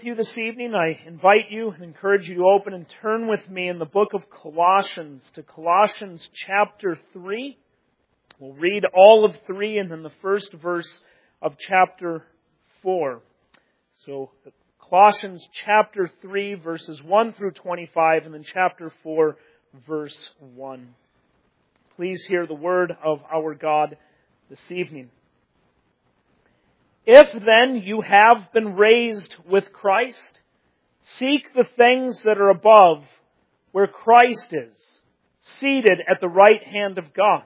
You this evening, I invite you and encourage you to open and turn with me in the book of Colossians to Colossians chapter 3. We'll read all of 3 and then the first verse of chapter 4. So Colossians chapter 3 verses 1 through 25 and then chapter 4 verse 1. Please hear the word of our God this evening. If then you have been raised with Christ, seek the things that are above, where Christ is, seated at the right hand of God.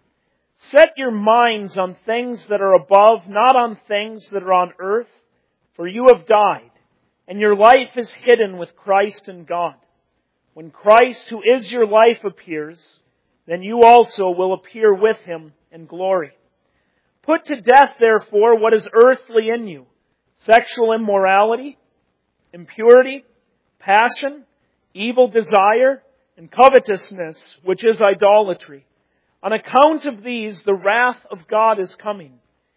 Set your minds on things that are above, not on things that are on earth, for you have died, and your life is hidden with Christ in God. When Christ, who is your life, appears, then you also will appear with Him in glory. Put to death, therefore, what is earthly in you: sexual immorality, impurity, passion, evil desire, and covetousness, which is idolatry. On account of these, the wrath of God is coming.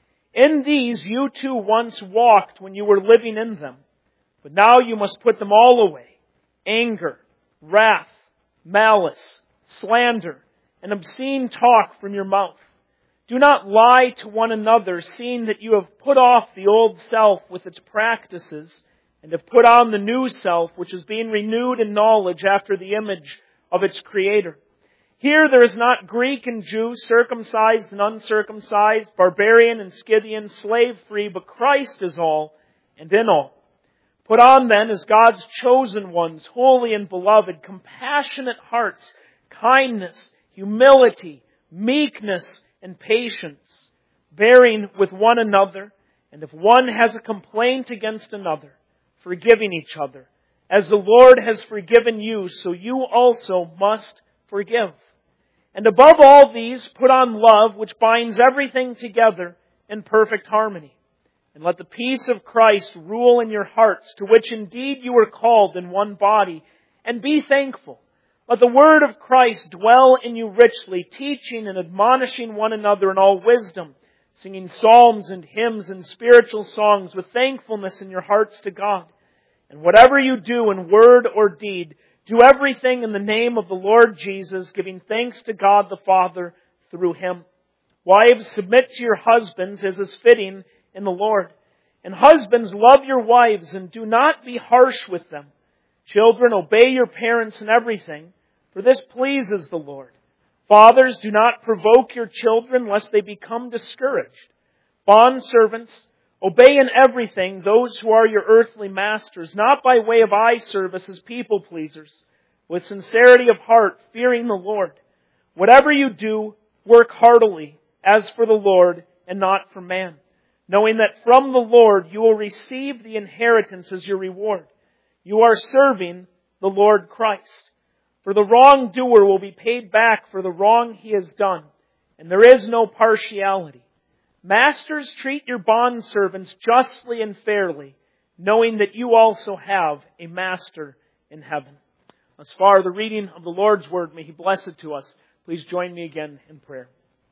In these you too once walked when you were living in them, but now you must put them all away: anger, wrath, malice, slander, and obscene talk from your mouth. Do not lie to one another, seeing that you have put off the old self with its practices, and have put on the new self, which is being renewed in knowledge after the image of its Creator. Here there is not Greek and Jew, circumcised and uncircumcised, barbarian and Scythian, slave-free, but Christ is all and in all. Put on then, as God's chosen ones, holy and beloved, compassionate hearts, kindness, humility, meekness, and patience, bearing with one another, and if one has a complaint against another, forgiving each other. As the Lord has forgiven you, so you also must forgive. And above all these, put on love, which binds everything together in perfect harmony. And let the peace of Christ rule in your hearts, to which indeed you were called in one body, and be thankful. Let the word of Christ dwell in you richly, teaching and admonishing one another in all wisdom, singing psalms and hymns and spiritual songs with thankfulness in your hearts to God. And whatever you do in word or deed, do everything in the name of the Lord Jesus, giving thanks to God the Father through Him. Wives, submit to your husbands as is fitting in the Lord. And husbands, love your wives and do not be harsh with them. Children, obey your parents in everything, for this pleases the Lord. Fathers, do not provoke your children, lest they become discouraged. Bondservants, obey in everything those who are your earthly masters, not by way of eye service as people pleasers, with sincerity of heart, fearing the Lord. Whatever you do, work heartily, as for the Lord and not for man, knowing that from the Lord you will receive the inheritance as your reward. You are serving the Lord Christ. For the wrongdoer will be paid back for the wrong he has done, and there is no partiality. Masters, treat your bondservants justly and fairly, knowing that you also have a master in heaven. As far as the reading of the Lord's Word, may He bless it to us. Please join me again in prayer.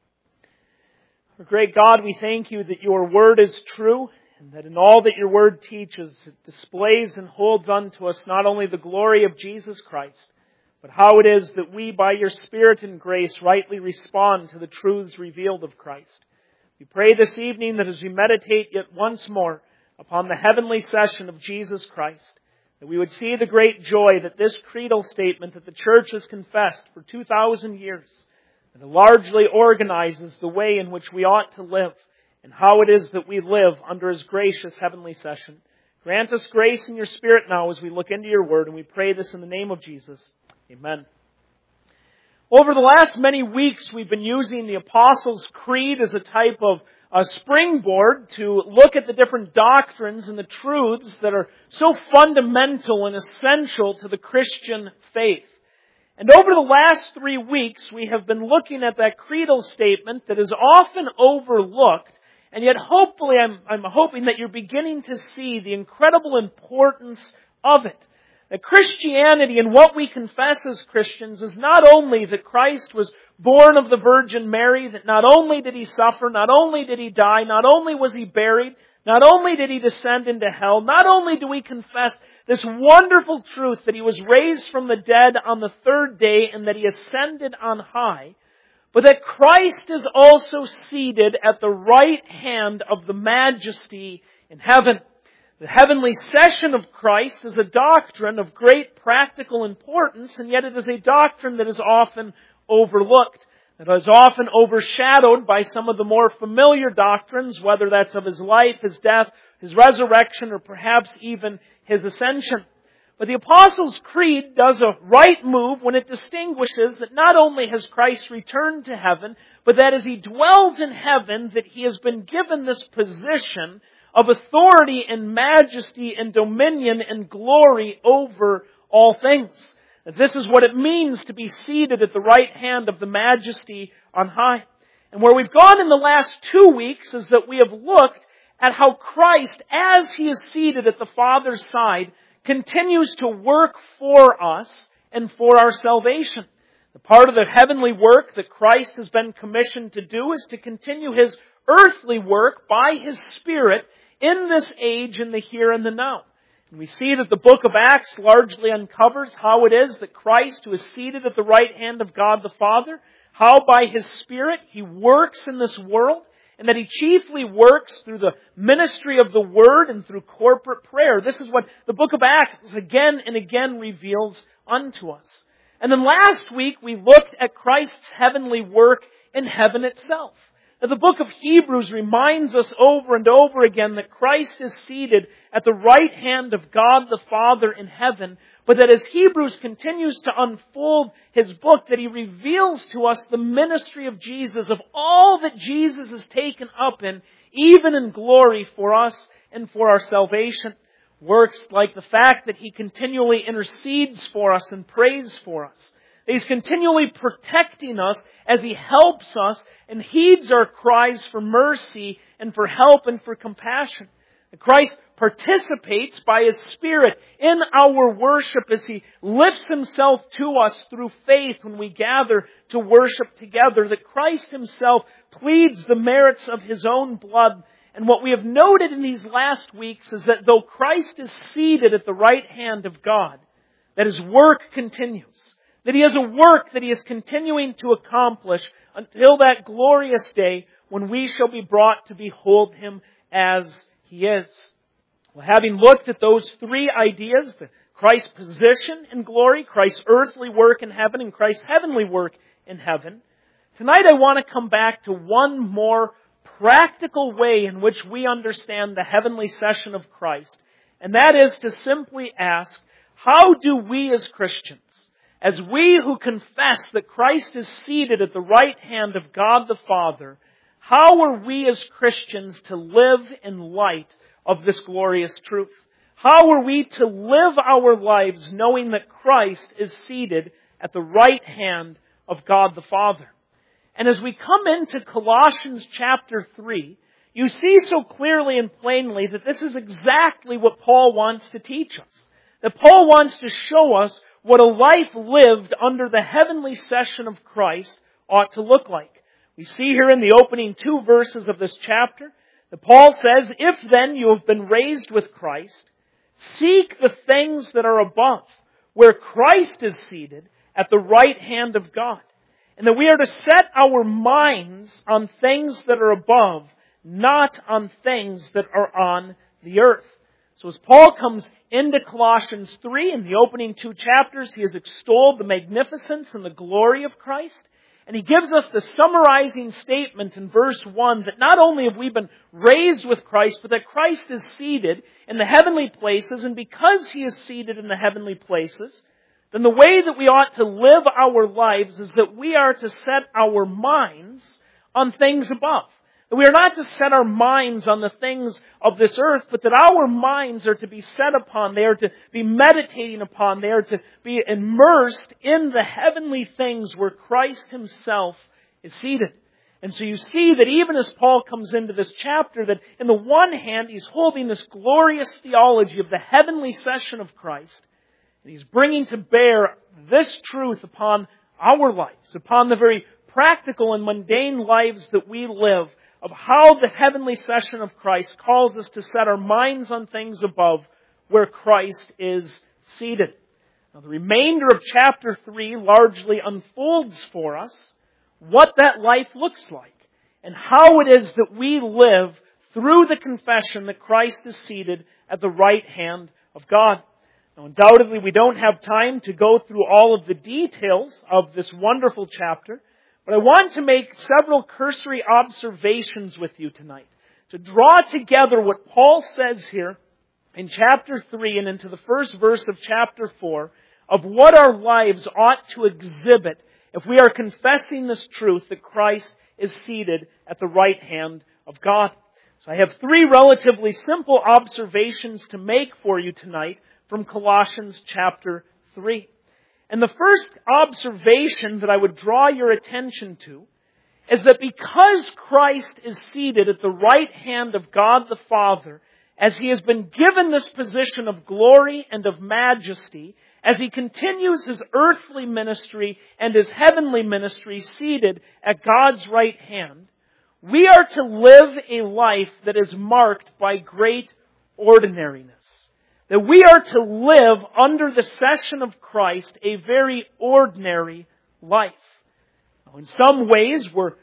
Our great God, we thank You that Your Word is true, and that in all that Your Word teaches, it displays and holds unto us not only the glory of Jesus Christ, but how it is that we, by Your Spirit and grace, rightly respond to the truths revealed of Christ. We pray this evening that as we meditate yet once more upon the heavenly session of Jesus Christ, that we would see the great joy that this creedal statement that the Church has confessed for 2,000 years, that it largely organizes the way in which we ought to live, and how it is that we live under His gracious heavenly session. Grant us grace in Your Spirit now as we look into Your Word, and we pray this in the name of Jesus. Amen. Over the last many weeks, we've been using the Apostles' Creed as a type of a springboard to look at the different doctrines and the truths that are so fundamental and essential to the Christian faith. And over the last 3 weeks, we have been looking at that creedal statement that is often overlooked. And yet, hopefully, I'm hoping that you're beginning to see the incredible importance of it. That Christianity and what we confess as Christians is not only that Christ was born of the Virgin Mary, that not only did He suffer, not only did He die, not only was He buried, Not only did He descend into hell, not only do we confess this wonderful truth that He was raised from the dead on the third day and that He ascended on high, but that Christ is also seated at the right hand of the Majesty in heaven. The heavenly session of Christ is a doctrine of great practical importance, and yet it is a doctrine that is often overlooked. It is often overshadowed by some of the more familiar doctrines, whether that's of His life, His death, His resurrection, or perhaps even His ascension. But the Apostles' Creed does a right move when it distinguishes that not only has Christ returned to heaven, but that as He dwells in heaven, that He has been given this position of authority and majesty and dominion and glory over all things. That this is what it means to be seated at the right hand of the Majesty on high. And where we've gone in the last 2 weeks is that we have looked at how Christ, as He is seated at the Father's side, continues to work for us and for our salvation. The part of the heavenly work that Christ has been commissioned to do is to continue His earthly work by His Spirit in this age, in the here and the now. And we see that the book of Acts largely uncovers how it is that Christ, who is seated at the right hand of God the Father, how by His Spirit He works in this world, and that He chiefly works through the ministry of the Word and through corporate prayer. This is what the book of Acts again and again reveals unto us. And then last week we looked at Christ's heavenly work in heaven itself. Now, the book of Hebrews reminds us over and over again that Christ is seated at the right hand of God the Father in heaven, but that as Hebrews continues to unfold his book, that he reveals to us the ministry of Jesus, of all that Jesus is taken up in, even in glory for us and for our salvation. Works like the fact that He continually intercedes for us and prays for us. He's continually protecting us as He helps us and heeds our cries for mercy and for help and for compassion. And Christ participates by His Spirit in our worship as He lifts Himself to us through faith when we gather to worship together. That Christ Himself pleads the merits of His own blood. And what we have noted in these last weeks is that though Christ is seated at the right hand of God, that His work continues. That He has a work that He is continuing to accomplish until that glorious day when we shall be brought to behold Him as He is. Well, having looked at those three ideas, Christ's position in glory, Christ's earthly work in heaven, and Christ's heavenly work in heaven, tonight I want to come back to one more practical way in which we understand the heavenly session of Christ. And that is to simply ask, how do we as Christians, as we who confess that Christ is seated at the right hand of God the Father, how are we as Christians to live in light of this glorious truth? How are we to live our lives knowing that Christ is seated at the right hand of God the Father? And as we come into Colossians chapter 3, you see so clearly and plainly that this is exactly what Paul wants to teach us. That Paul wants to show us what a life lived under the heavenly session of Christ ought to look like. We see here in the opening 2 verses of this chapter that Paul says, "If then you have been raised with Christ, seek the things that are above, where Christ is seated at the right hand of God." And that we are to set our minds on things that are above, not on things that are on the earth. So as Paul comes into Colossians 3, in the opening 2 chapters, he has extolled the magnificence and the glory of Christ. And he gives us the summarizing statement in verse 1 that not only have we been raised with Christ, but that Christ is seated in the heavenly places. And because He is seated in the heavenly places, then the way that we ought to live our lives is that we are to set our minds on things above. That we are not to set our minds on the things of this earth, but that our minds are to be set upon, they are to be meditating upon, they are to be immersed in the heavenly things where Christ Himself is seated. And so you see that even as Paul comes into this chapter, that in the one hand he's holding this glorious theology of the heavenly session of Christ, and he's bringing to bear this truth upon our lives, upon the very practical and mundane lives that we live, of how the heavenly session of Christ calls us to set our minds on things above where Christ is seated. Now, the remainder of chapter 3 largely unfolds for us what that life looks like and how it is that we live through the confession that Christ is seated at the right hand of God. Now, undoubtedly, we don't have time to go through all of the details of this wonderful chapter, but I want to make several cursory observations with you tonight to draw together what Paul says here in chapter 3 and into the first verse of chapter 4 of what our lives ought to exhibit if we are confessing this truth that Christ is seated at the right hand of God. So I have 3 relatively simple observations to make for you tonight from Colossians chapter 3. And the first observation that I would draw your attention to is that because Christ is seated at the right hand of God the Father, as He has been given this position of glory and of majesty, as He continues His earthly ministry and His heavenly ministry seated at God's right hand, we are to live a life that is marked by great ordinariness. That we are to live under the session of Christ a very ordinary life. Now, in some ways, we're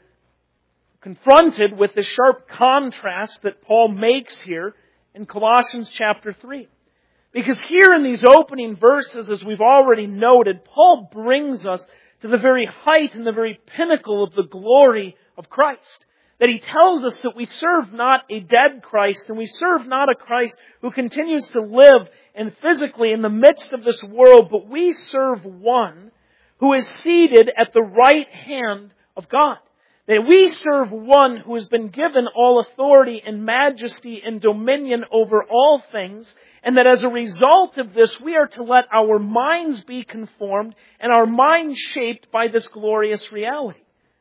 confronted with the sharp contrast that Paul makes here in Colossians chapter 3. Because here in these opening verses, as we've already noted, Paul brings us to the very height and the very pinnacle of the glory of Christ. That he tells us that we serve not a dead Christ, and we serve not a Christ who continues to live and physically in the midst of this world, but we serve one who is seated at the right hand of God. That we serve one who has been given all authority and majesty and dominion over all things, and that as a result of this, we are to let our minds be conformed and our minds shaped by this glorious reality.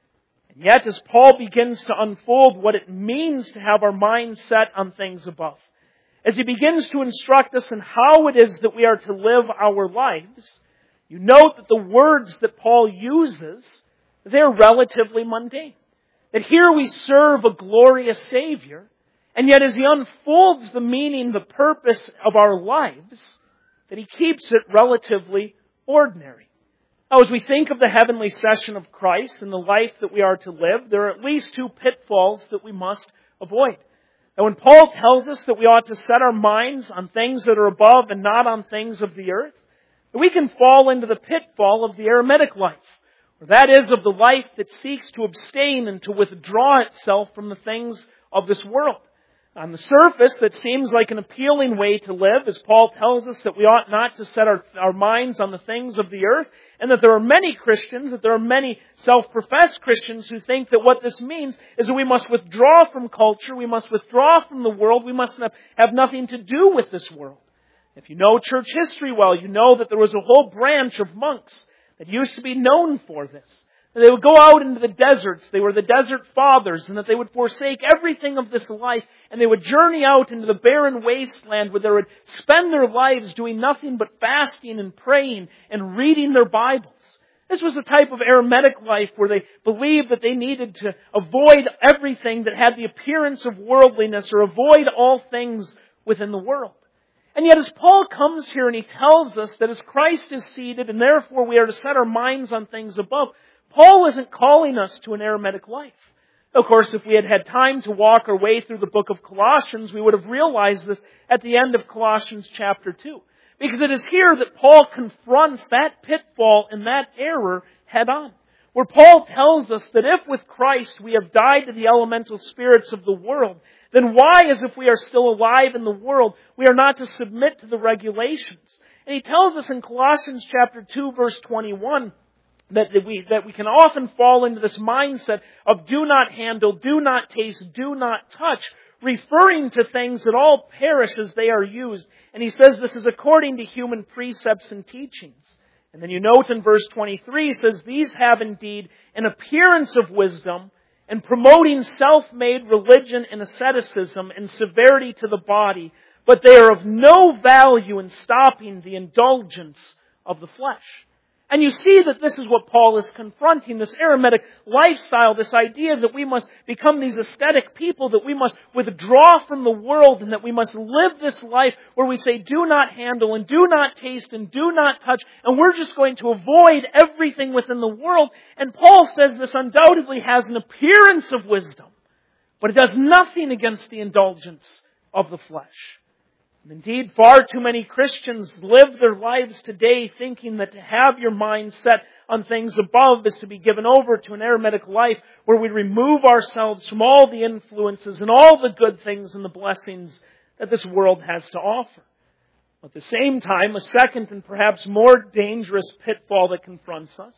And yet, as Paul begins to unfold what it means to have our minds set on things above, as he begins to instruct us in how it is that we are to live our lives, you note that the words that Paul uses, they're relatively mundane. That here we serve a glorious Savior, and yet as he unfolds the meaning, the purpose of our lives, that he keeps it relatively ordinary. Now, as we think of the heavenly session of Christ and the life that we are to live, there are at least 2 pitfalls that we must avoid. Now, when Paul tells us that we ought to set our minds on things that are above and not on things of the earth, we can fall into the pitfall of the eremitic life. Or that is, of the life that seeks to abstain and to withdraw itself from the things of this world. On the surface, that seems like an appealing way to live, as Paul tells us that we ought not to set our minds on the things of the earth, and that there are many Christians, that there are many self-professed Christians who think that what this means is that we must withdraw from culture, we must withdraw from the world, we must have nothing to do with this world. If you know church history well, you know that there was a whole branch of monks that used to be known for this. That they would go out into the deserts, they were the desert fathers, and that they would forsake everything of this life, and they would journey out into the barren wasteland where they would spend their lives doing nothing but fasting and praying and reading their Bibles. This was a type of eremitic life where they believed that they needed to avoid everything that had the appearance of worldliness or avoid all things within the world. And yet as Paul comes here and he tells us that as Christ is seated and therefore we are to set our minds on things above, Paul isn't calling us to an eremitic life. Of course, if we had had time to walk our way through the book of Colossians, we would have realized this at the end of Colossians chapter 2. Because it is here that Paul confronts that pitfall and that error head on. Where Paul tells us that if with Christ we have died to the elemental spirits of the world, then why, as if we are still alive in the world, we are not to submit to the regulations? And he tells us in Colossians chapter 2 verse 21, that we can often fall into this mindset of do not handle, do not taste, do not touch, referring to things that all perish as they are used. And he says this is according to human precepts and teachings. And then you note in verse 23, he says, these have indeed an appearance of wisdom and promoting self-made religion and asceticism and severity to the body, but they are of no value in stopping the indulgence of the flesh. And you see that this is what Paul is confronting, this eremitic lifestyle, this idea that we must become these aesthetic people, that we must withdraw from the world, and that we must live this life where we say, do not handle, and do not taste, and do not touch, and we're just going to avoid everything within the world. And Paul says this undoubtedly has an appearance of wisdom, but it does nothing against the indulgence of the flesh. And indeed, far too many Christians live their lives today thinking that to have your mind set on things above is to be given over to an eremitic life where we remove ourselves from all the influences and all the good things and the blessings that this world has to offer. At the same time, a second and perhaps more dangerous pitfall that confronts us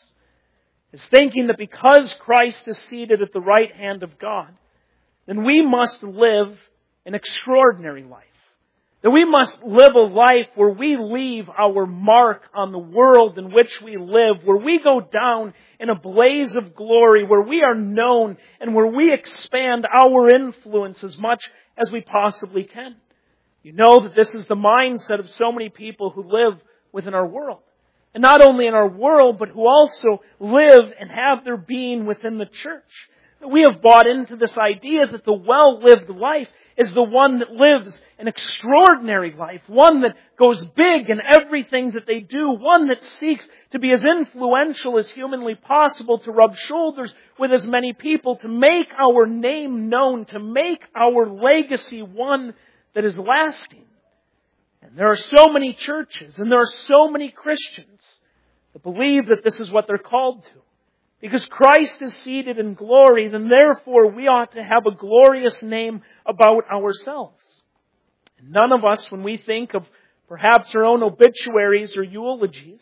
is thinking that because Christ is seated at the right hand of God, then we must live an extraordinary life. That we must live a life where we leave our mark on the world in which we live, where we go down in a blaze of glory, where we are known and where we expand our influence as much as we possibly can. You know that this is the mindset of so many people who live within our world. And not only in our world, but who also live and have their being within the church. We have bought into this idea that the well-lived life is the one that lives an extraordinary life, one that goes big in everything that they do, one that seeks to be as influential as humanly possible, to rub shoulders with as many people, to make our name known, to make our legacy one that is lasting. And there are so many churches and there are so many Christians that believe that this is what they're called to. Because Christ is seated in glory, then therefore we ought to have a glorious name about ourselves. And none of us, when we think of perhaps our own obituaries or eulogies,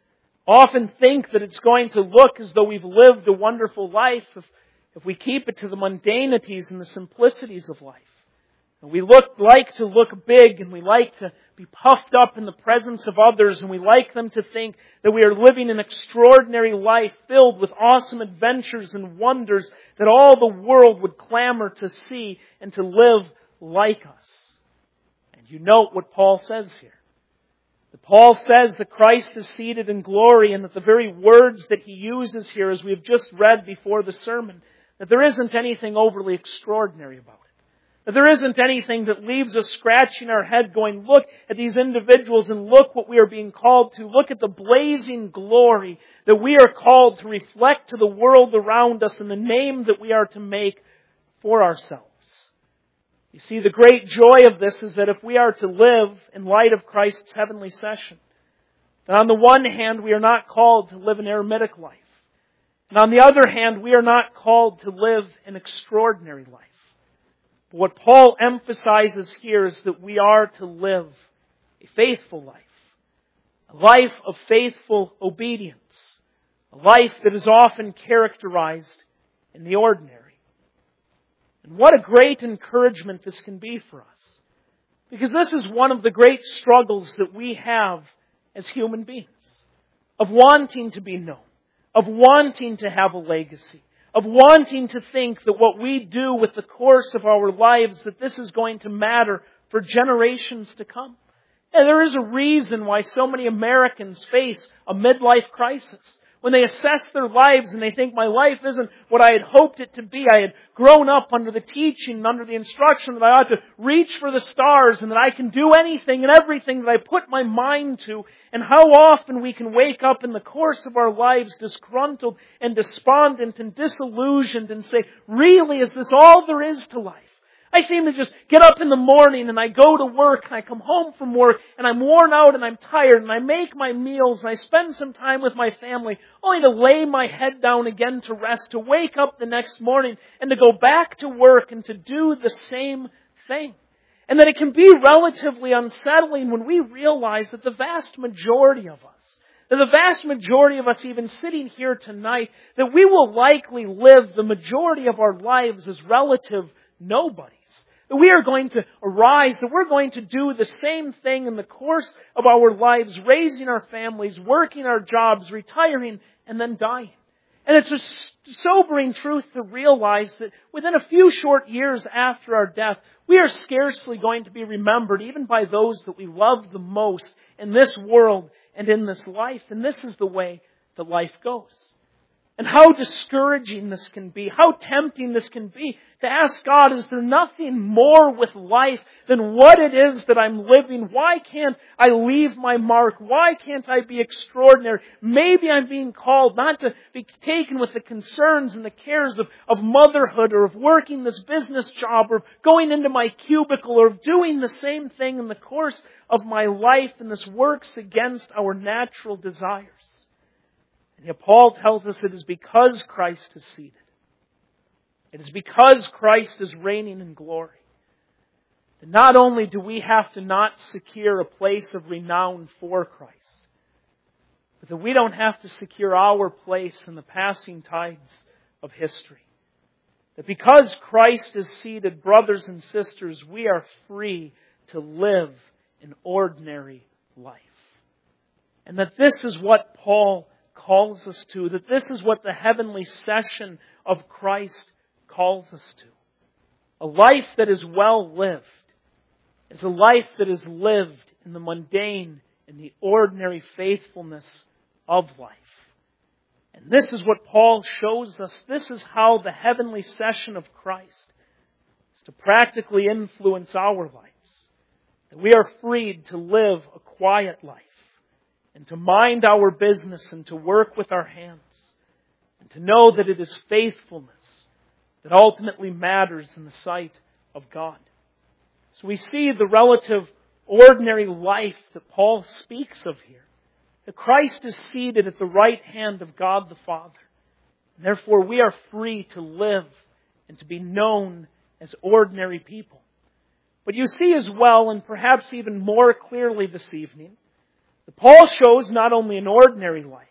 often think that it's going to look as though we've lived a wonderful life if we keep it to the mundanities and the simplicities of life. And we like to look big, and we like to be puffed up in the presence of others, and we like them to think that we are living an extraordinary life filled with awesome adventures and wonders that all the world would clamor to see and to live like us. And you note what Paul says here. That Paul says that Christ is seated in glory, and that the very words that he uses here, as we have just read before the sermon, that there isn't anything overly extraordinary about it. That there isn't anything that leaves us scratching our head going, look at these individuals and look what we are being called to. Look at the blazing glory that we are called to reflect to the world around us and the name that we are to make for ourselves. You see, the great joy of this is that if we are to live in light of Christ's heavenly session, then on the one hand we are not called to live an eremitic life. And on the other hand, we are not called to live an extraordinary life. But what Paul emphasizes here is that we are to live a faithful life. A life of faithful obedience. A life that is often characterized in the ordinary. And what a great encouragement this can be for us. Because this is one of the great struggles that we have as human beings. Of wanting to be known. Of wanting to have a legacy. Of wanting to think that what we do with the course of our lives, that this is going to matter for generations to come. And there is a reason why so many Americans face a midlife crisis. When they assess their lives and they think, my life isn't what I had hoped it to be. I had grown up under the teaching and under the instruction that I ought to reach for the stars and that I can do anything and everything that I put my mind to. And how often we can wake up in the course of our lives disgruntled and despondent and disillusioned and say, really, is this all there is to life? I seem to just get up in the morning and I go to work and I come home from work and I'm worn out and I'm tired and I make my meals and I spend some time with my family only to lay my head down again to rest, to wake up the next morning and to go back to work and to do the same thing. And that it can be relatively unsettling when we realize that the vast majority of us even sitting here tonight, that we will likely live the majority of our lives as relative nobodies. That we are going to arise, that we're going to do the same thing in the course of our lives, raising our families, working our jobs, retiring, and then dying. And it's a sobering truth to realize that within a few short years after our death, we are scarcely going to be remembered even by those that we love the most in this world and in this life. And this is the way that life goes. And how discouraging this can be, how tempting this can be to ask God, is there nothing more with life than what it is that I'm living? Why can't I leave my mark? Why can't I be extraordinary? Maybe I'm being called not to be taken with the concerns and the cares of motherhood, or of working this business job, or going into my cubicle, or of doing the same thing in the course of my life, and this works against our natural desires. And yet Paul tells us it is because Christ is seated. It is because Christ is reigning in glory. And not only do we have to not secure a place of renown for Christ, but that we don't have to secure our place in the passing tides of history. That because Christ is seated, brothers and sisters, we are free to live an ordinary life. And that this is what Paul calls us to, that this is what the heavenly session of Christ calls us to. A life that is well lived is a life that is lived in the mundane and the ordinary faithfulness of life. And this is what Paul shows us. This is how the heavenly session of Christ is to practically influence our lives. That we are freed to live a quiet life, and to mind our business, and to work with our hands, and to know that it is faithfulness that ultimately matters in the sight of God. So we see the relative ordinary life that Paul speaks of here. That Christ is seated at the right hand of God the Father. And therefore we are free to live and to be known as ordinary people. But you see as well, and perhaps even more clearly this evening, that Paul shows not only an ordinary life,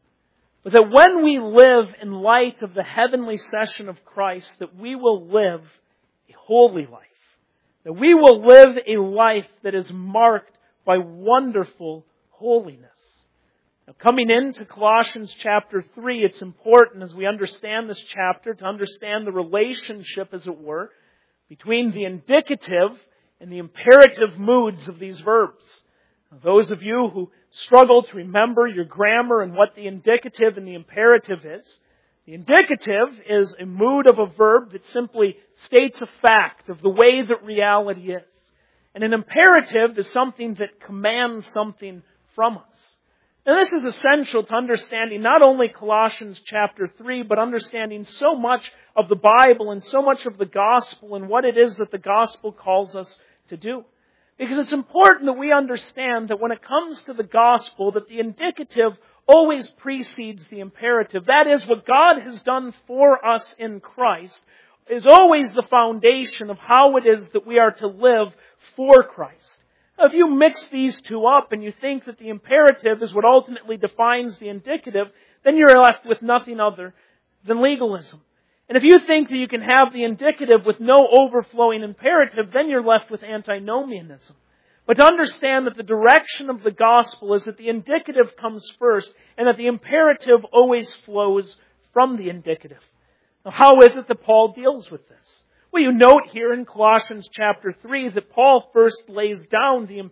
but that when we live in light of the heavenly session of Christ, that we will live a holy life. That we will live a life that is marked by wonderful holiness. Now, coming into Colossians chapter 3, it's important as we understand this chapter to understand the relationship, as it were, between the indicative and the imperative moods of these verbs. Now, those of you who struggle to remember your grammar and what the indicative and the imperative is, the indicative is a mood of a verb that simply states a fact of the way that reality is. And an imperative is something that commands something from us. Now this is essential to understanding not only Colossians chapter 3, but understanding so much of the Bible and so much of the gospel and what it is that the gospel calls us to do. Because it's important that we understand that when it comes to the gospel, that the indicative always precedes the imperative. That is, what God has done for us in Christ is always the foundation of how it is that we are to live for Christ. Now, if you mix these two up and you think that the imperative is what ultimately defines the indicative, then you're left with nothing other than legalism. And if you think that you can have the indicative with no overflowing imperative, then you're left with antinomianism. But to understand that the direction of the gospel is that the indicative comes first and that the imperative always flows from the indicative. Now, how is it that Paul deals with this? Well, you note here in Colossians chapter 3 that Paul first lays down the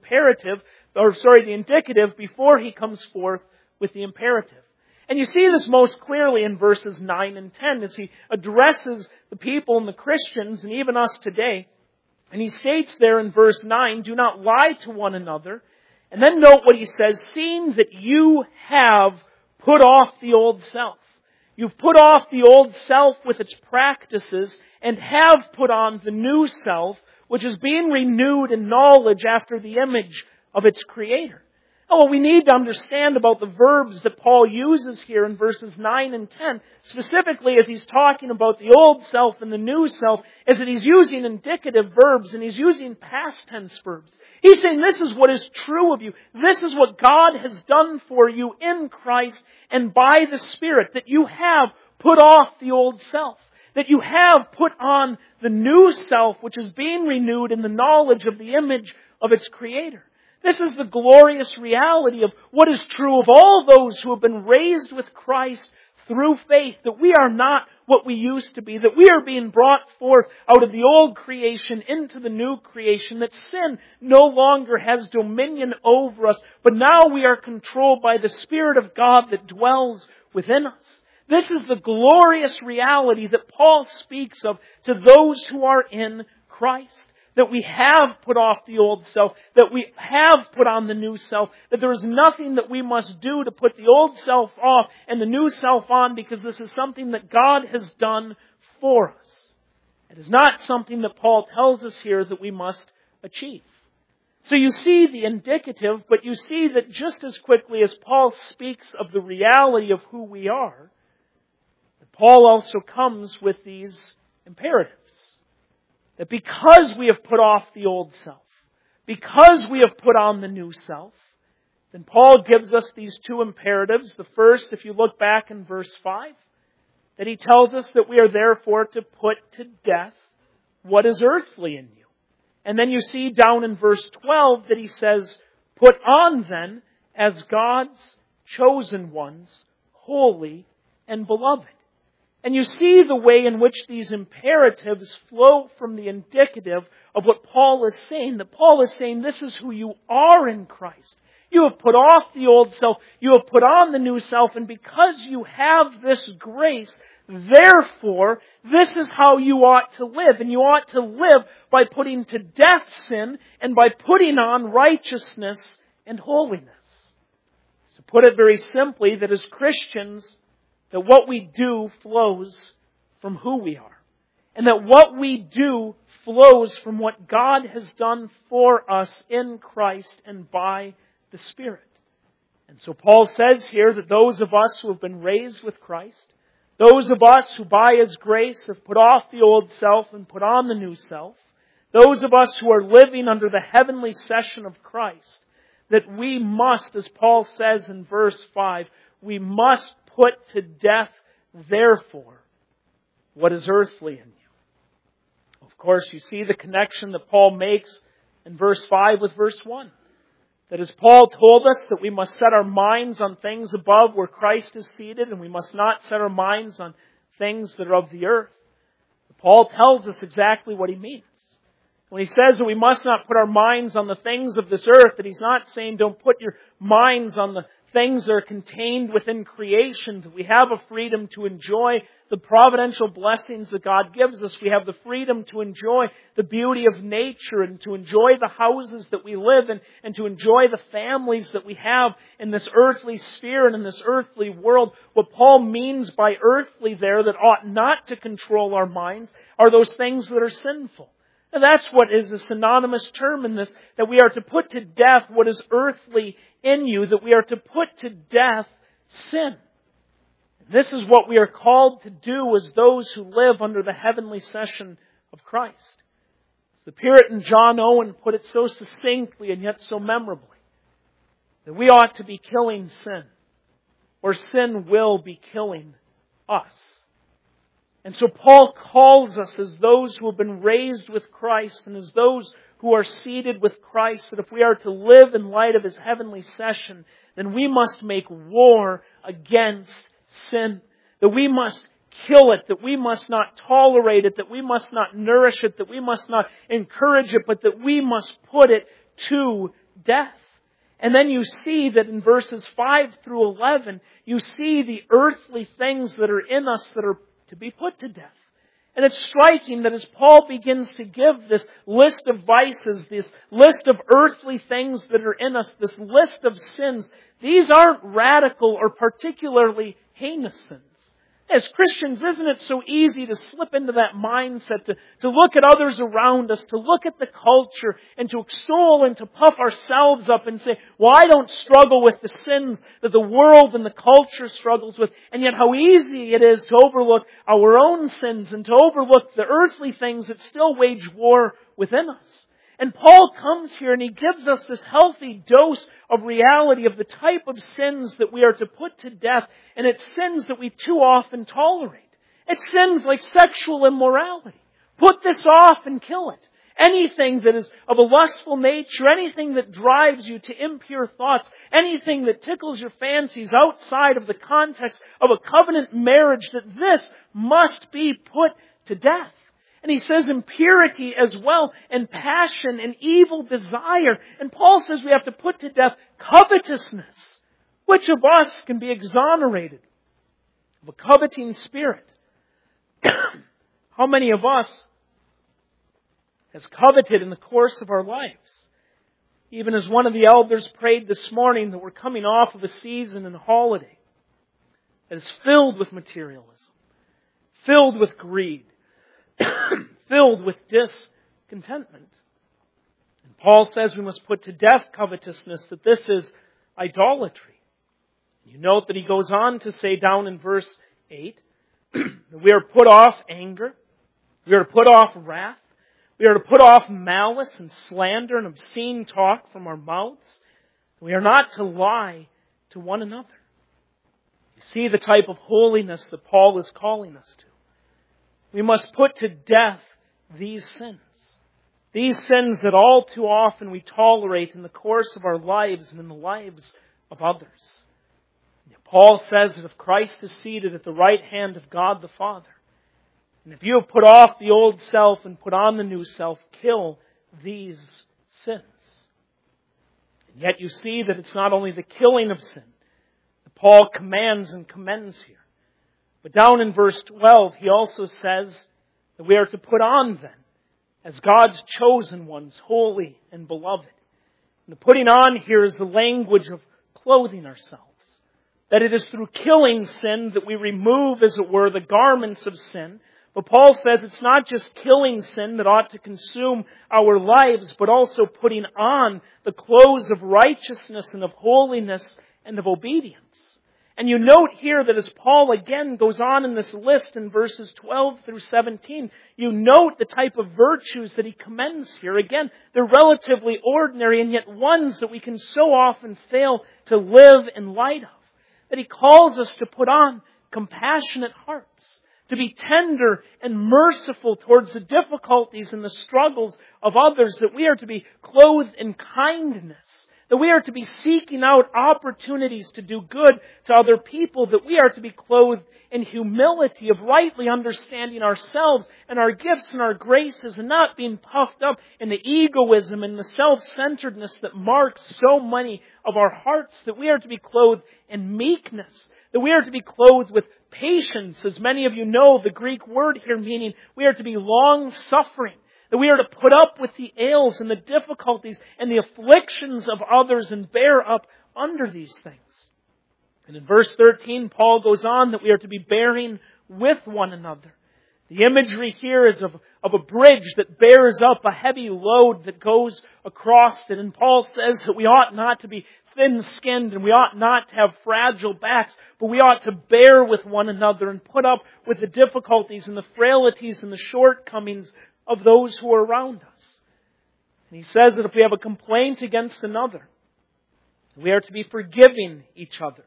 indicative before he comes forth with the imperative. And you see this most clearly in verses 9 and 10 as he addresses the people and the Christians and even us today. And he states there in verse 9, "Do not lie to one another." And then note what he says, "Seeing that you have put off the old self." You've put off the old self with its practices and have put on the new self, which is being renewed in knowledge after the image of its Creator. Now, what we need to understand about the verbs that Paul uses here in verses 9 and 10, specifically as he's talking about the old self and the new self, is that he's using indicative verbs and he's using past tense verbs. He's saying this is what is true of you. This is what God has done for you in Christ and by the Spirit, that you have put off the old self, that you have put on the new self, which is being renewed in the knowledge of the image of its Creator. This is the glorious reality of what is true of all those who have been raised with Christ through faith, that we are not what we used to be, that we are being brought forth out of the old creation into the new creation, that sin no longer has dominion over us, but now we are controlled by the Spirit of God that dwells within us. This is the glorious reality that Paul speaks of to those who are in Christ. That we have put off the old self, that we have put on the new self, that there is nothing that we must do to put the old self off and the new self on, because this is something that God has done for us. It is not something that Paul tells us here that we must achieve. So you see the indicative, but you see that just as quickly as Paul speaks of the reality of who we are, Paul also comes with these imperatives. That because we have put off the old self, because we have put on the new self, then Paul gives us these two imperatives. The first, if you look back in verse 5, that he tells us that we are therefore to put to death what is earthly in you. And then you see down in verse 12 that he says, put on then as God's chosen ones, holy and beloved. And you see the way in which these imperatives flow from the indicative of what Paul is saying. That Paul is saying, this is who you are in Christ. You have put off the old self. You have put on the new self. And because you have this grace, therefore, this is how you ought to live. And you ought to live by putting to death sin and by putting on righteousness and holiness. To put it very simply, that as Christians, that what we do flows from who we are. And that what we do flows from what God has done for us in Christ and by the Spirit. And so Paul says here that those of us who have been raised with Christ, those of us who by His grace have put off the old self and put on the new self, those of us who are living under the heavenly session of Christ, that we must, as Paul says in verse 5, we must put to death, therefore, what is earthly in you. Of course, you see the connection that Paul makes in verse 5 with verse 1. That as Paul told us that we must set our minds on things above where Christ is seated, and we must not set our minds on things that are of the earth. Paul tells us exactly what he means. When he says that we must not put our minds on the things of this earth, that he's not saying don't put your minds on the things that are contained within creation, that we have a freedom to enjoy the providential blessings that God gives us. We have the freedom to enjoy the beauty of nature and to enjoy the houses that we live in and to enjoy the families that we have in this earthly sphere and in this earthly world. What Paul means by earthly there that ought not to control our minds are those things that are sinful. And that's what is a synonymous term in this, that we are to put to death what is earthly in you, that we are to put to death sin. And this is what we are called to do as those who live under the heavenly session of Christ. The Puritan John Owen put it so succinctly and yet so memorably, that we ought to be killing sin, or sin will be killing us. And so Paul calls us as those who have been raised with Christ and as those who are seated with Christ, that if we are to live in light of His heavenly session, then we must make war against sin. That we must kill it, that we must not tolerate it, that we must not nourish it, that we must not encourage it, but that we must put it to death. And then you see that in verses 5 through 11, you see the earthly things that are in us that are to be put to death. And it's striking that as Paul begins to give this list of vices, this list of earthly things that are in us, this list of sins, these aren't radical or particularly heinous sins. As Christians, isn't it so easy to slip into that mindset, to look at others around us, to look at the culture, and to extol and to puff ourselves up and say, well, I don't struggle with the sins that the world and the culture struggles with. And yet how easy it is to overlook our own sins and to overlook the earthly things that still wage war within us. And Paul comes here and he gives us this healthy dose of reality of the type of sins that we are to put to death. And it's sins that we too often tolerate. It's sins like sexual immorality. Put this off and kill it. anything that is of a lustful nature, anything that drives you to impure thoughts, anything that tickles your fancies outside of the context of a covenant marriage, that this must be put to death. And he says impurity as well, and passion and evil desire. And Paul says we have to put to death covetousness. Which of us can be exonerated of a coveting spirit? How many of us has coveted in the course of our lives? Even as one of the elders prayed this morning, that we're coming off of a season and holiday that is filled with materialism, filled with greed, filled with discontentment. And Paul says we must put to death covetousness, that this is idolatry. You note that he goes on to say down in verse 8, that we are to put off anger, we are to put off wrath, we are to put off malice and slander and obscene talk from our mouths. We are not to lie to one another. You see the type of holiness that Paul is calling us to. We must put to death these sins. These sins that all too often we tolerate in the course of our lives and in the lives of others. Paul says that if Christ is seated at the right hand of God the Father, and if you have put off the old self and put on the new self, kill these sins. And yet you see that it's not only the killing of sin that Paul commands and commends here. But down in verse 12, he also says that we are to put on then, as God's chosen ones, holy and beloved. And the putting on here is the language of clothing ourselves. That it is through killing sin that we remove, as it were, the garments of sin. But Paul says it's not just killing sin that ought to consume our lives, but also putting on the clothes of righteousness and of holiness and of obedience. And you note here that as Paul again goes on in this list in verses 12 through 17, you note the type of virtues that he commends here. Again, they're relatively ordinary and yet ones that we can so often fail to live in light of. That he calls us to put on compassionate hearts, to be tender and merciful towards the difficulties and the struggles of others, that we are to be clothed in kindness, that we are to be seeking out opportunities to do good to other people, that we are to be clothed in humility of rightly understanding ourselves and our gifts and our graces and not being puffed up in the egoism and the self-centeredness that marks so many of our hearts, that we are to be clothed in meekness, that we are to be clothed with patience, as many of you know the Greek word here meaning we are to be long-suffering, that we are to put up with the ails and the difficulties and the afflictions of others and bear up under these things. And in verse 13, Paul goes on that we are to be bearing with one another. The imagery here is of a bridge that bears up a heavy load that goes across it. And Paul says that we ought not to be thin-skinned and we ought not to have fragile backs, but we ought to bear with one another and put up with the difficulties and the frailties and the shortcomings of those who are around us. And he says that if we have a complaint against another, we are to be forgiving each other.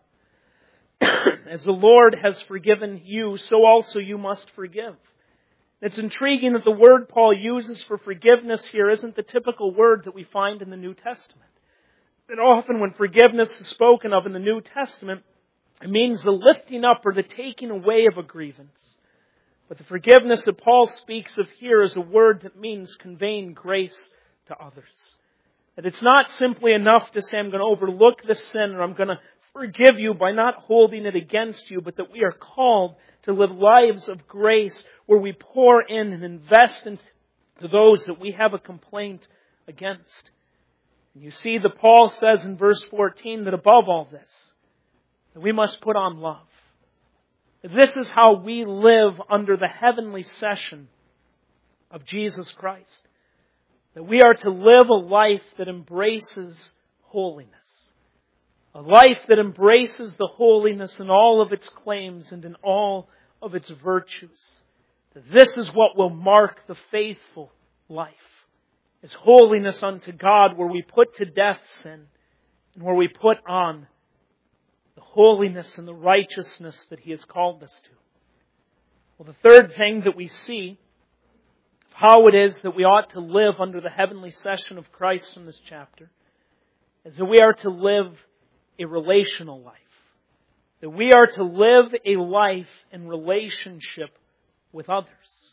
As the Lord has forgiven you, so also you must forgive. It's intriguing that the word Paul uses for forgiveness here isn't the typical word that we find in the New Testament. That often when forgiveness is spoken of in the New Testament, it means the lifting up or the taking away of a grievance. But the forgiveness that Paul speaks of here is a word that means conveying grace to others. That it's not simply enough to say, I'm going to overlook this sin or I'm going to forgive you by not holding it against you, but that we are called to live lives of grace where we pour in and invest into those that we have a complaint against. And you see that Paul says in verse 14 that above all this, that we must put on love. This is how we live under the heavenly session of Jesus Christ. That we are to live a life that embraces holiness. A life that embraces the holiness in all of its claims and in all of its virtues. That this is what will mark the faithful life. It's holiness unto God, where we put to death sin and where we put on the holiness and the righteousness that He has called us to. Well, the third thing that we see how it is that we ought to live under the heavenly session of Christ in this chapter is that we are to live a relational life. That we are to live a life in relationship with others.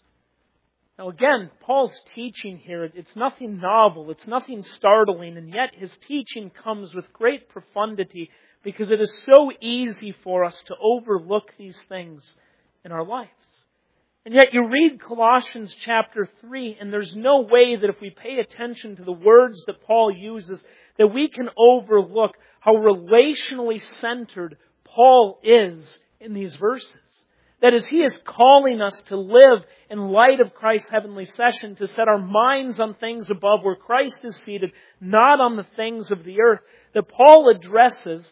Now again, Paul's teaching here, it's nothing novel, it's nothing startling, and yet his teaching comes with great profundity because it is so easy for us to overlook these things in our lives. And yet you read Colossians chapter 3, and there's no way that if we pay attention to the words that Paul uses, that we can overlook how relationally centered Paul is in these verses. That is, he is calling us to live in light of Christ's heavenly session, to set our minds on things above where Christ is seated, not on the things of the earth. That Paul addresses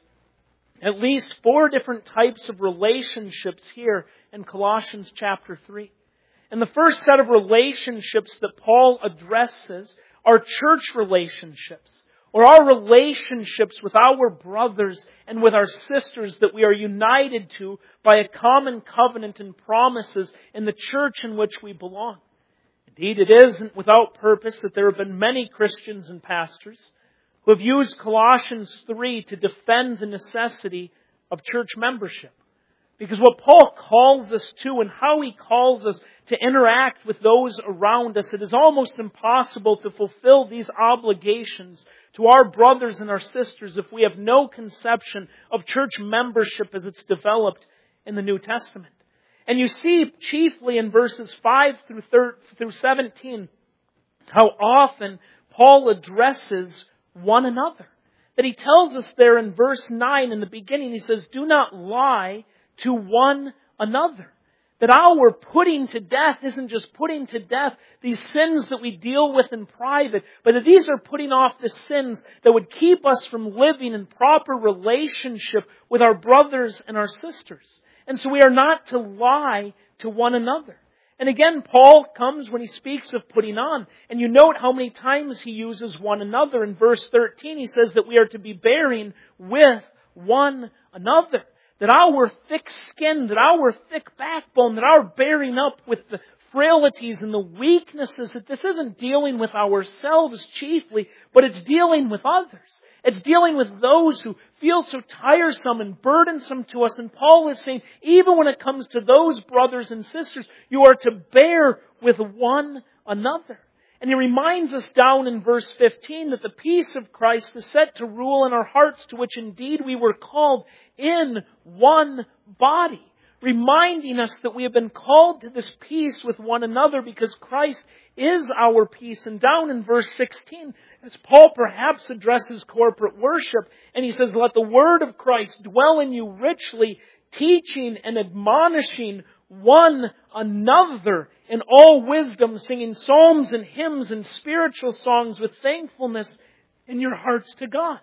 at least 4 different types of relationships here in Colossians chapter 3. And the first set of relationships that Paul addresses are church relationships, or our relationships with our brothers and with our sisters that we are united to by a common covenant and promises in the church in which we belong. Indeed, it isn't without purpose that there have been many Christians and pastors who have used Colossians 3 to defend the necessity of church membership. Because what Paul calls us to and how he calls us to interact with those around us, it is almost impossible to fulfill these obligations to our brothers and our sisters if we have no conception of church membership as it's developed in the New Testament. And you see chiefly in verses 5 through 17 how often Paul addresses one another. That he tells us there in verse 9 in the beginning, he says, "Do not lie to one another." That our putting to death isn't just putting to death these sins that we deal with in private, but that these are putting off the sins that would keep us from living in proper relationship with our brothers and our sisters. And so we are not to lie to one another. And again, Paul comes when he speaks of putting on. And you note how many times he uses one another. In verse 13, he says that we are to be bearing with one another. That our thick skin, that our thick backbone, that our bearing up with the frailties and the weaknesses, that this isn't dealing with ourselves chiefly, but it's dealing with others. It's dealing with those who feel so tiresome and burdensome to us. And Paul is saying, even when it comes to those brothers and sisters, you are to bear with one another. And he reminds us down in verse 15 that the peace of Christ is set to rule in our hearts, to which indeed we were called in one body. Reminding us that we have been called to this peace with one another because Christ is our peace. And down in verse 16, as Paul perhaps addresses corporate worship, and he says, "Let the word of Christ dwell in you richly, teaching and admonishing one another in all wisdom, singing psalms and hymns and spiritual songs with thankfulness in your hearts to God."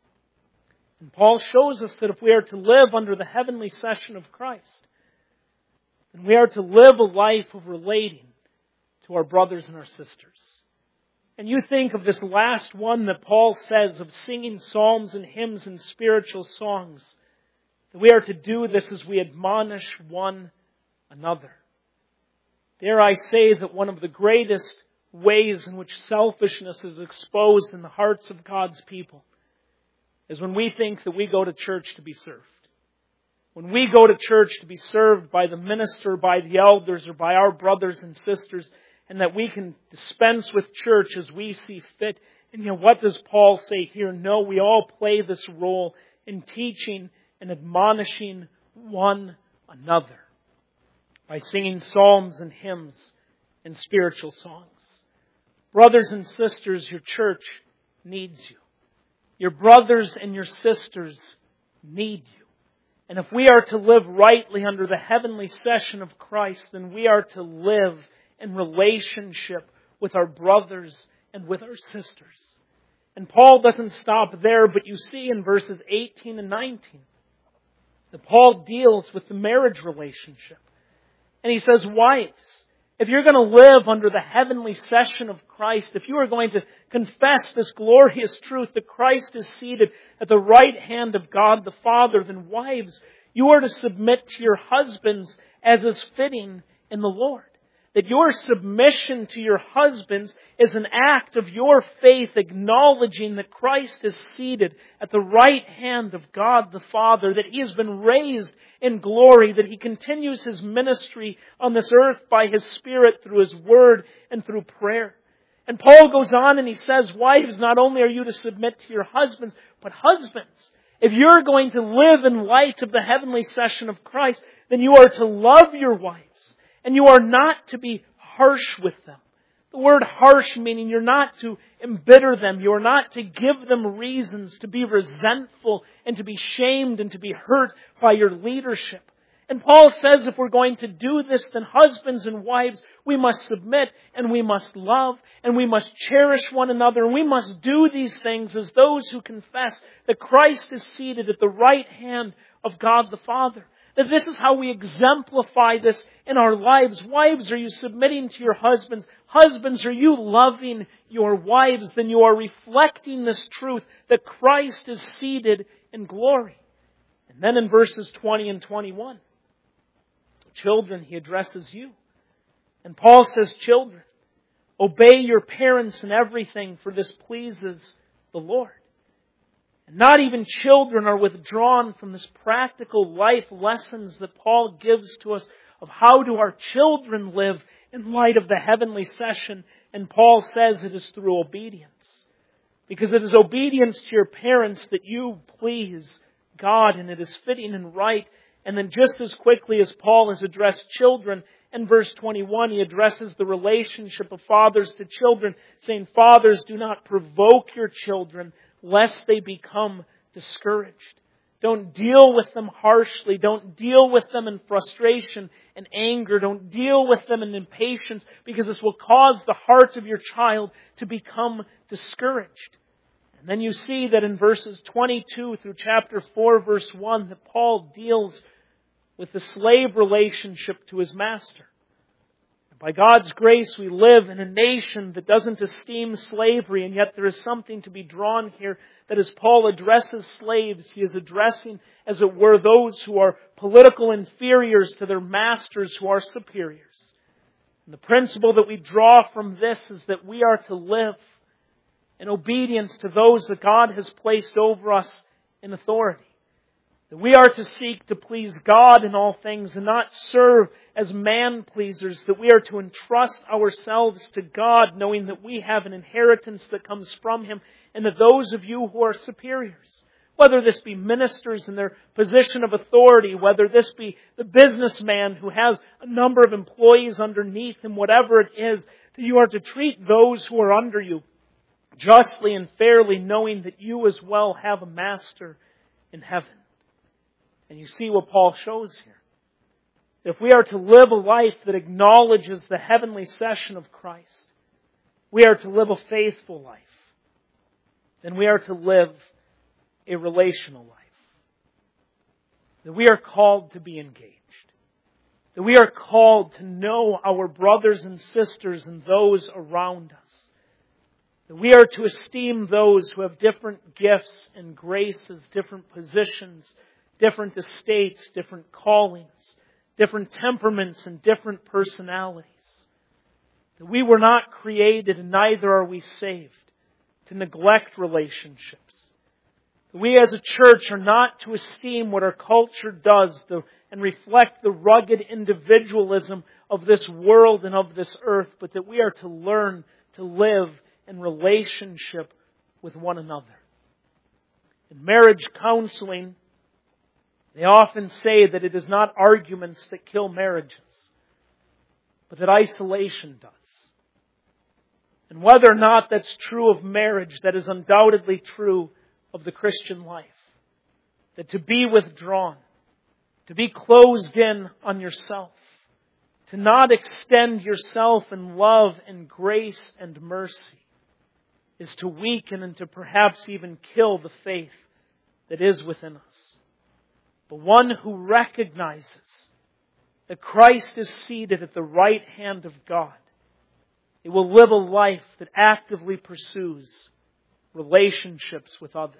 And Paul shows us that if we are to live under the heavenly session of Christ, then we are to live a life of relating to our brothers and our sisters. And you think of this last one that Paul says of singing psalms and hymns and spiritual songs, that we are to do this as we admonish one another. Dare I say that one of the greatest ways in which selfishness is exposed in the hearts of God's people is when we think that we go to church to be served. When we go to church to be served by the minister, by the elders, or by our brothers and sisters, and that we can dispense with church as we see fit. And what does Paul say here? No, we all play this role in teaching and admonishing one another by singing psalms and hymns and spiritual songs. Brothers and sisters, your church needs you. Your brothers and your sisters need you. And if we are to live rightly under the heavenly session of Christ, then we are to live in relationship with our brothers and with our sisters. And Paul doesn't stop there, but you see in verses 18 and 19 that Paul deals with the marriage relationship. And he says, wives, if you're going to live under the heavenly session of Christ, if you are going to confess this glorious truth that Christ is seated at the right hand of God the Father, then wives, you are to submit to your husbands as is fitting in the Lord. that your submission to your husbands is an act of your faith, acknowledging that Christ is seated at the right hand of God the Father, that He has been raised in glory, that He continues His ministry on this earth by His Spirit through His Word and through prayer. And Paul goes on and he says, wives, not only are you to submit to your husbands, but husbands, if you're going to live in light of the heavenly session of Christ, then you are to love your wives. And you are not to be harsh with them. The word harsh meaning you're not to embitter them. You are not to give them reasons to be resentful and to be shamed and to be hurt by your leadership. And Paul says if we're going to do this, then husbands and wives, we must submit and we must love and we must cherish one another and we must do these things as those who confess that Christ is seated at the right hand of God the Father. That this is how we exemplify this in our lives. Wives, are you submitting to your husbands? Husbands, are you loving your wives? Then you are reflecting this truth that Christ is seated in glory. And then in verses 20 and 21, children, he addresses you. And Paul says, children, obey your parents in everything, for this pleases the Lord. Not even children are withdrawn from this practical life lessons that Paul gives to us of how do our children live in light of the heavenly session. And Paul says it is through obedience. Because it is obedience to your parents that you please God, and it is fitting and right. And then just as quickly as Paul has addressed children, in verse 21 he addresses the relationship of fathers to children, saying, fathers, do not provoke your children, lest they become discouraged. Don't deal with them harshly. Don't deal with them in frustration and anger. Don't deal with them in impatience, because this will cause the heart of your child to become discouraged. And then you see that in verses 22 through chapter 4, verse 1, that Paul deals with the slave relationship to his master. By God's grace, we live in a nation that doesn't esteem slavery, and yet there is something to be drawn here that as Paul addresses slaves, he is addressing, as it were, those who are political inferiors to their masters who are superiors. And the principle that we draw from this is that we are to live in obedience to those that God has placed over us in authority. That we are to seek to please God in all things and not serve as man-pleasers. That we are to entrust ourselves to God, knowing that we have an inheritance that comes from Him, and that those of you who are superiors, whether this be ministers in their position of authority, whether this be the businessman who has a number of employees underneath him, whatever it is, that you are to treat those who are under you justly and fairly, knowing that you as well have a master in heaven. And you see what Paul shows here. If we are to live a life that acknowledges the heavenly session of Christ, we are to live a faithful life. Then we are to live a relational life. That we are called to be engaged. That we are called to know our brothers and sisters and those around us. That we are to esteem those who have different gifts and graces, different positions, different estates, different callings, different temperaments, and different personalities. That we were not created, and neither are we saved, to neglect relationships. That we as a church are not to esteem what our culture does and reflect the rugged individualism of this world and of this earth, but that we are to learn to live in relationship with one another. In marriage counseling, they often say that it is not arguments that kill marriages, but that isolation does. And whether or not that's true of marriage, that is undoubtedly true of the Christian life. That to be withdrawn, to be closed in on yourself, to not extend yourself in love and grace and mercy, is to weaken and to perhaps even kill the faith that is within us. But one who recognizes that Christ is seated at the right hand of God, it will live a life that actively pursues relationships with others.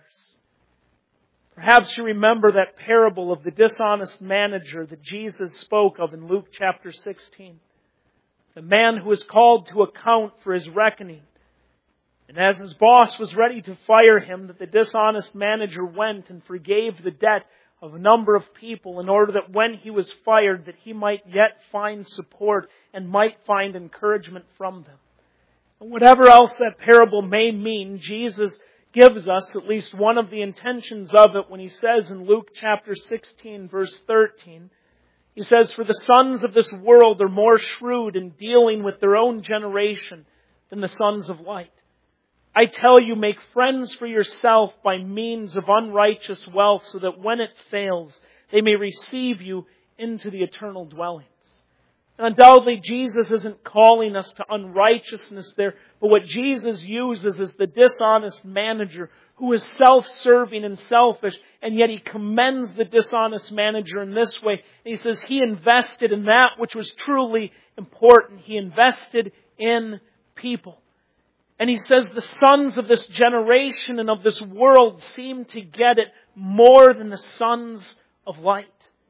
Perhaps you remember that parable of the dishonest manager that Jesus spoke of in Luke chapter 16. The man who was called to account for his reckoning. And as his boss was ready to fire him, that the dishonest manager went and forgave the debt of a number of people in order that when he was fired, that he might yet find support and might find encouragement from them. And whatever else that parable may mean, Jesus gives us at least one of the intentions of it when He says in Luke chapter 16 verse 13, He says, "For the sons of this world are more shrewd in dealing with their own generation than the sons of light. I tell you, make friends for yourself by means of unrighteous wealth, so that when it fails, they may receive you into the eternal dwellings." And undoubtedly, Jesus isn't calling us to unrighteousness there, but what Jesus uses is the dishonest manager who is self-serving and selfish, and yet He commends the dishonest manager in this way. And He says he invested in that which was truly important. He invested in people. And He says the sons of this generation and of this world seem to get it more than the sons of light.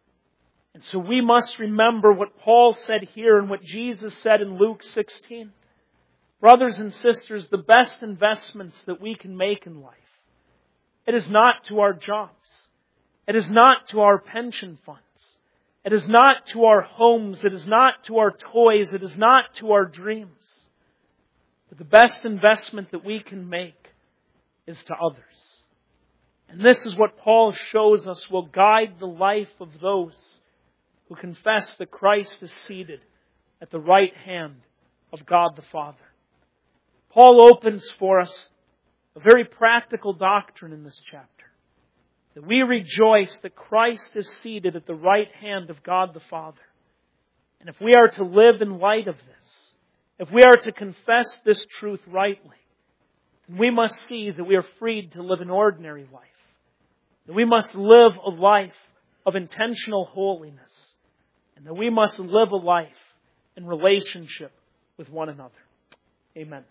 And so we must remember what Paul said here and what Jesus said in Luke 16. Brothers and sisters, the best investments that we can make in life, it is not to our jobs. It is not to our pension funds. It is not to our homes. It is not to our toys. It is not to our dreams. But the best investment that we can make is to others. And this is what Paul shows us will guide the life of those who confess that Christ is seated at the right hand of God the Father. Paul opens for us a very practical doctrine in this chapter. That we rejoice that Christ is seated at the right hand of God the Father. And if we are to live in light of this, if we are to confess this truth rightly, then we must see that we are freed to live an ordinary life. That we must live a life of intentional holiness. And that we must live a life in relationship with one another. Amen.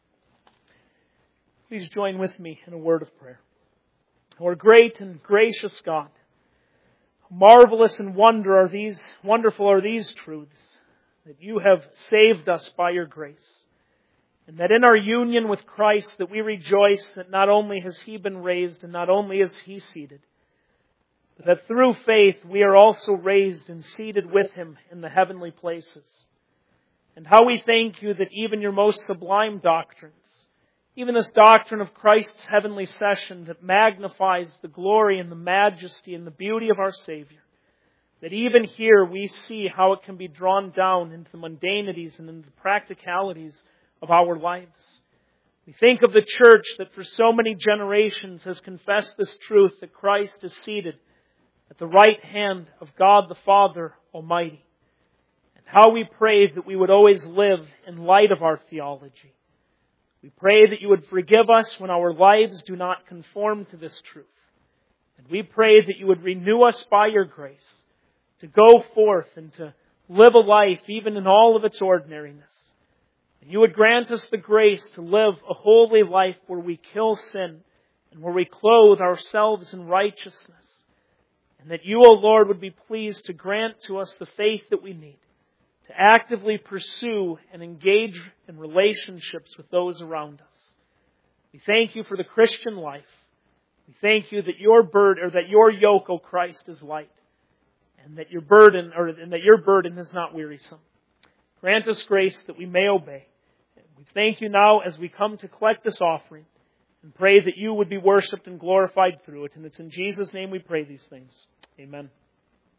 Please join with me in a word of prayer. Our great and gracious God, marvelous and wonderful are these truths, that You have saved us by Your grace. And that in our union with Christ, that we rejoice that not only has He been raised and not only is He seated, but that through faith we are also raised and seated with Him in the heavenly places. And how we thank You that even Your most sublime doctrines, even this doctrine of Christ's heavenly session that magnifies the glory and the majesty and the beauty of our Savior, that even here we see how it can be drawn down into the mundanities and into the practicalities of our lives. We think of the church that for so many generations has confessed this truth that Christ is seated at the right hand of God the Father Almighty. And how we pray that we would always live in light of our theology. We pray that You would forgive us when our lives do not conform to this truth. And we pray that You would renew us by Your grace to go forth and to live a life even in all of its ordinariness. And You would grant us the grace to live a holy life where we kill sin and where we clothe ourselves in righteousness. And that You, O Lord, would be pleased to grant to us the faith that we need to actively pursue and engage in relationships with those around us. We thank You for the Christian life. We thank You that Your yoke, O Christ, is light. And that Your burden is not wearisome. Grant us grace that we may obey. And we thank You now as we come to collect this offering and pray that You would be worshipped and glorified through it. And it's in Jesus' name we pray these things. Amen.